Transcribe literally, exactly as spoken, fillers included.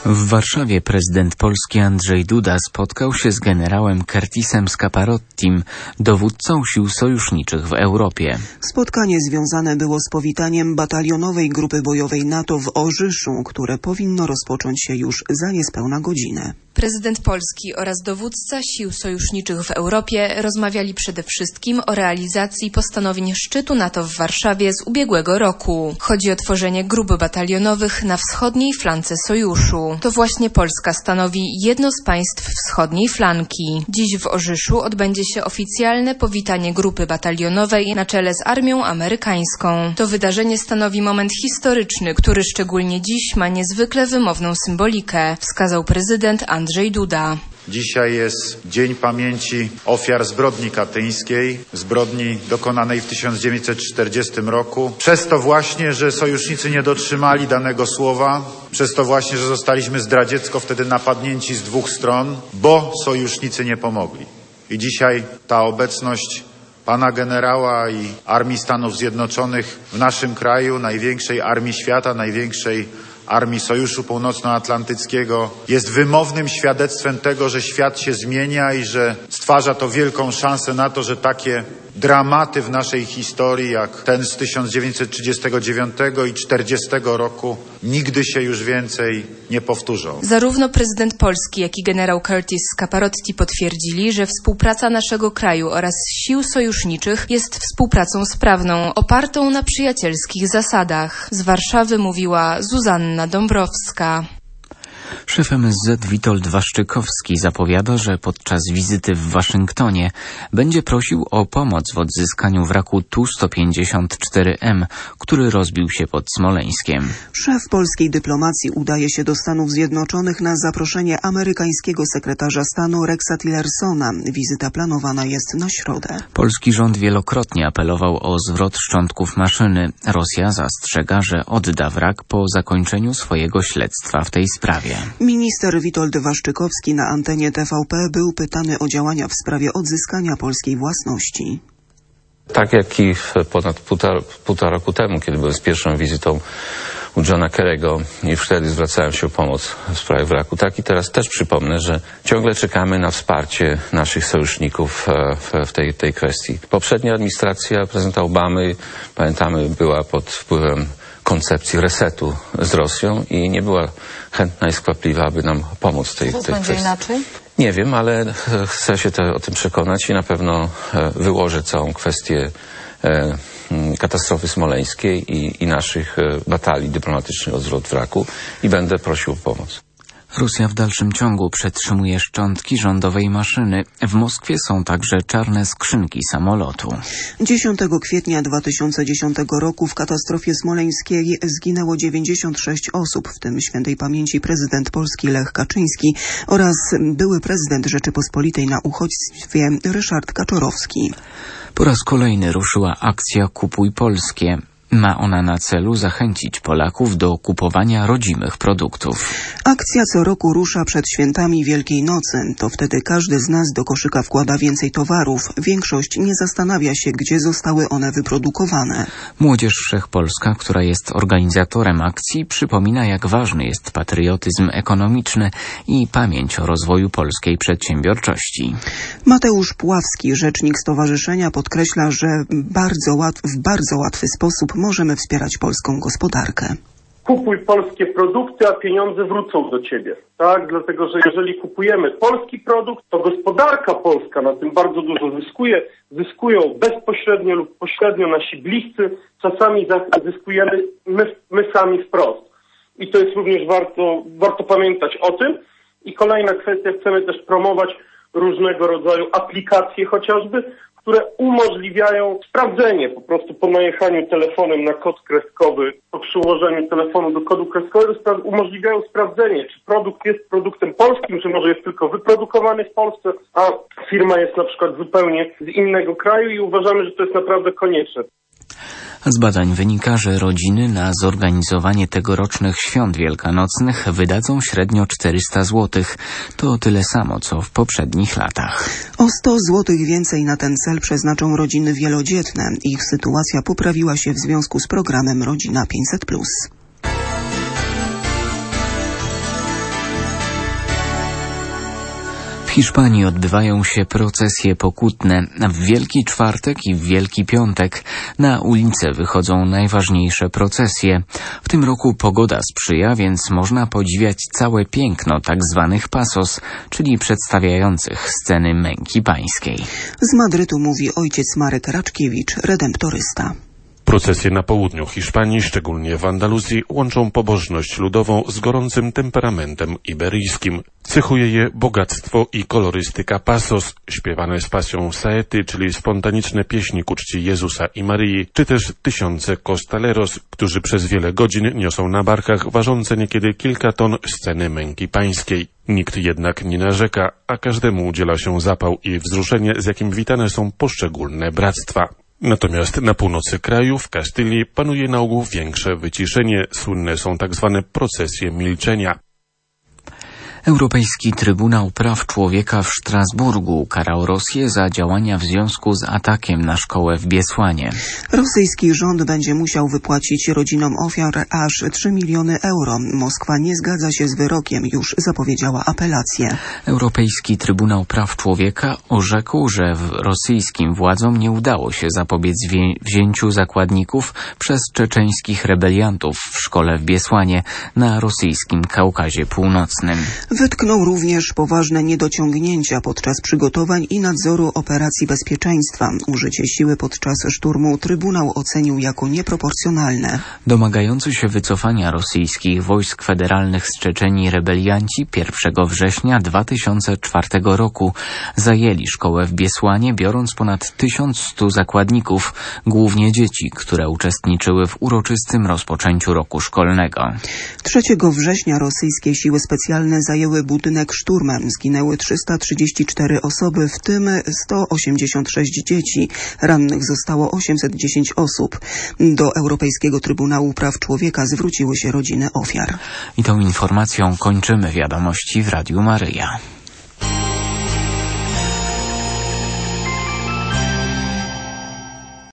W Warszawie prezydent Polski Andrzej Duda spotkał się z generałem Curtisem Scaparottim, dowódcą sił sojuszniczych w Europie. Spotkanie związane było z powitaniem batalionowej grupy bojowej NATO w Orzyszu, które powinno rozpocząć się już za niespełna godzinę. Prezydent Polski oraz dowódca sił sojuszniczych w Europie rozmawiali przede wszystkim o realizacji postanowień szczytu NATO w Warszawie z ubiegłego roku. Chodzi o tworzenie grup batalionowych na wschodniej flance sojuszu. To właśnie Polska stanowi jedno z państw wschodniej flanki. Dziś w Orzyszu odbędzie się oficjalne powitanie grupy batalionowej na czele z armią amerykańską. To wydarzenie stanowi moment historyczny, który szczególnie dziś ma niezwykle wymowną symbolikę, wskazał prezydent Andrzej Duda. Dzisiaj jest Dzień Pamięci Ofiar Zbrodni Katyńskiej, zbrodni dokonanej w tysiąc dziewięćset czterdziestym roku. Przez to właśnie, że sojusznicy nie dotrzymali danego słowa, przez to właśnie, że zostaliśmy zdradziecko wtedy napadnięci z dwóch stron, bo sojusznicy nie pomogli. I dzisiaj ta obecność pana generała i Armii Stanów Zjednoczonych w naszym kraju, największej armii świata, największej Armii Sojuszu Północnoatlantyckiego, jest wymownym świadectwem tego, że świat się zmienia i że stwarza to wielką szansę na to, że takie dramaty w naszej historii, jak ten z tysiąc dziewięćset trzydziestego dziewiątego i czterdziestego roku, nigdy się już więcej nie powtórzą. Zarówno prezydent Polski, jak i generał Curtis Scaparotti potwierdzili, że współpraca naszego kraju oraz sił sojuszniczych jest współpracą sprawną, opartą na przyjacielskich zasadach. Z Warszawy mówiła Zuzanna Dąbrowska. Szef M S Z Witold Waszczykowski zapowiada, że podczas wizyty w Waszyngtonie będzie prosił o pomoc w odzyskaniu wraku Tu sto pięćdziesiąt cztery M, który rozbił się pod Smoleńskiem. Szef polskiej dyplomacji udaje się do Stanów Zjednoczonych na zaproszenie amerykańskiego sekretarza stanu Rexa Tillersona. Wizyta planowana jest na środę. Polski rząd wielokrotnie apelował o zwrot szczątków maszyny. Rosja zastrzega, że odda wrak po zakończeniu swojego śledztwa w tej sprawie. Minister Witold Waszczykowski na antenie T V P był pytany o działania w sprawie odzyskania polskiej własności. Tak jak i ponad półtora, półtora roku temu, kiedy byłem z pierwszą wizytą u Johna Kerry'ego i wtedy zwracałem się o pomoc w sprawie wraku, tak i teraz też przypomnę, że ciągle czekamy na wsparcie naszych sojuszników w, w tej, tej kwestii. Poprzednia administracja prezydenta Obamy, pamiętamy, była pod wpływem koncepcji resetu z Rosją i nie była chętna i skwapliwa, aby nam pomóc w tej, tej kwestii. Będzie inaczej? Nie wiem, ale chcę się te, o tym przekonać i na pewno wyłożę całą kwestię e, katastrofy smoleńskiej i, i naszych batalii dyplomatycznych o zwrot wraku i będę prosił o pomoc. Rosja w dalszym ciągu przetrzymuje szczątki rządowej maszyny. W Moskwie są także czarne skrzynki samolotu. dziesiątego kwietnia dwa tysiące dziesiątego roku w katastrofie smoleńskiej zginęło dziewięćdziesiąt sześć osób, w tym świętej pamięci prezydent Polski Lech Kaczyński oraz były prezydent Rzeczypospolitej na uchodźstwie Ryszard Kaczorowski. Po raz kolejny ruszyła akcja Kupuj Polskie. Ma ona na celu zachęcić Polaków do kupowania rodzimych produktów. Akcja co roku rusza przed świętami Wielkiej Nocy. To wtedy każdy z nas do koszyka wkłada więcej towarów. Większość nie zastanawia się, gdzie zostały one wyprodukowane. Młodzież Wszechpolska, która jest organizatorem akcji, przypomina, jak ważny jest patriotyzm ekonomiczny i pamięć o rozwoju polskiej przedsiębiorczości. Mateusz Puławski, rzecznik stowarzyszenia, podkreśla, że bardzo łat- w bardzo łatwy sposób możemy wspierać polską gospodarkę. Kupuj polskie produkty, a pieniądze wrócą do ciebie. Tak, dlatego że jeżeli kupujemy polski produkt, to gospodarka polska na tym bardzo dużo zyskuje. Zyskują bezpośrednio lub pośrednio nasi bliscy. Czasami zyskujemy my, my sami wprost. I to jest również warto, warto pamiętać o tym. I kolejna kwestia, chcemy też promować różnego rodzaju aplikacje chociażby, które umożliwiają sprawdzenie po prostu po najechaniu telefonem na kod kreskowy, po przyłożeniu telefonu do kodu kreskowego, spra- umożliwiają sprawdzenie, czy produkt jest produktem polskim, czy może jest tylko wyprodukowany w Polsce, a firma jest na przykład zupełnie z innego kraju i uważamy, że to jest naprawdę konieczne. Z badań wynika, że rodziny na zorganizowanie tegorocznych świąt wielkanocnych wydadzą średnio czterysta złotych. To tyle samo, co w poprzednich latach. O sto złotych więcej na ten cel przeznaczą rodziny wielodzietne. Ich sytuacja poprawiła się w związku z programem Rodzina pięćset plus. Hiszpanii odbywają się procesje pokutne. W Wielki Czwartek i w Wielki Piątek na ulice wychodzą najważniejsze procesje. W tym roku pogoda sprzyja, więc można podziwiać całe piękno tak zwanych pasos, czyli przedstawiających sceny męki pańskiej. Z Madrytu mówi ojciec Marek Raczkiewicz, redemptorysta. Procesje na południu Hiszpanii, szczególnie w Andaluzji, łączą pobożność ludową z gorącym temperamentem iberyjskim. Cechuje je bogactwo i kolorystyka pasos, śpiewane z pasją saety, czyli spontaniczne pieśni ku czci Jezusa i Maryi, czy też tysiące costaleros, którzy przez wiele godzin niosą na barkach ważące niekiedy kilka ton sceny męki pańskiej. Nikt jednak nie narzeka, a każdemu udziela się zapał i wzruszenie, z jakim witane są poszczególne bractwa. Natomiast na północy kraju, w Kastylii, panuje na ogół większe wyciszenie. Słynne są tak zwane procesje milczenia. Europejski Trybunał Praw Człowieka w Strasburgu ukarał Rosję za działania w związku z atakiem na szkołę w Biesłanie. Rosyjski rząd będzie musiał wypłacić rodzinom ofiar aż trzy miliony euro. Moskwa nie zgadza się z wyrokiem, już zapowiedziała apelację. Europejski Trybunał Praw Człowieka orzekł, że w rosyjskim władzom nie udało się zapobiec wzięciu zakładników przez czeczeńskich rebeliantów w szkole w Biesłanie na rosyjskim Kaukazie Północnym. Wytknął również poważne niedociągnięcia podczas przygotowań i nadzoru operacji bezpieczeństwa. Użycie siły podczas szturmu Trybunał ocenił jako nieproporcjonalne. Domagający się wycofania rosyjskich wojsk federalnych z Czeczenii rebelianci pierwszego września dwa tysiące czwartego roku zajęli szkołę w Biesłanie, biorąc ponad tysiąc stu zakładników, głównie dzieci, które uczestniczyły w uroczystym rozpoczęciu roku szkolnego. trzeciego września rosyjskie siły specjalne zajęły budynek szturmem. Zginęły trzysta trzydzieści cztery osoby, w tym sto osiemdziesiąt sześć dzieci. Rannych zostało osiemset dziesięć osób. Do Europejskiego Trybunału Praw Człowieka zwróciły się rodziny ofiar. I tą informacją kończymy wiadomości w Radiu Maryja.